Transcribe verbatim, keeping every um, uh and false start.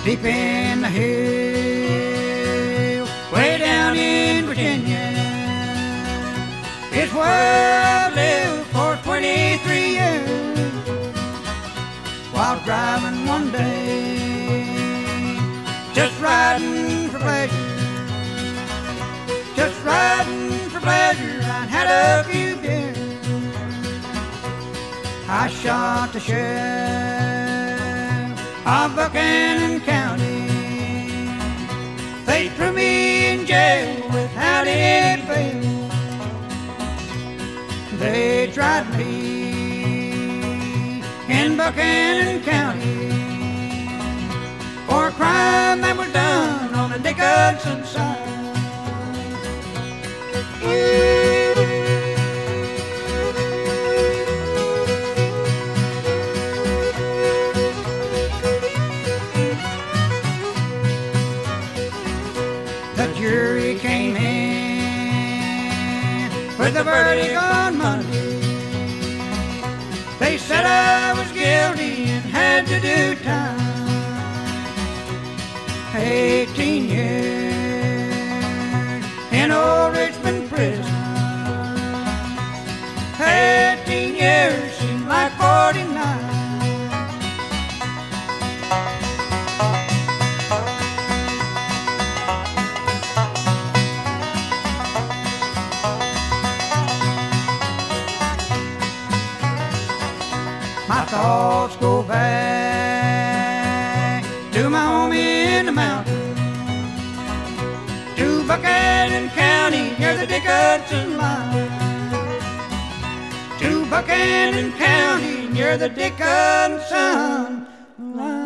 deep in the hills, way down in Virginia. It's where I've lived for twenty-three years, while driving one day, just riding for pleasure, just riding for pleasure. I had a few beers. I shot the sheriff of Buchanan County. They threw me in jail without any bail. They tried me in Buchanan County for a crime that was done on the Dickinson side. The jury came in with a verdict on Monday. They said I was guilty and had to do time. Eighteen years in old Richmond prison. Eighteen years seemed like forty-nine. My thoughts go back to my home in the mountains, to Buchanan County near the Dickinson line, to Buchanan County near the Dickinson line.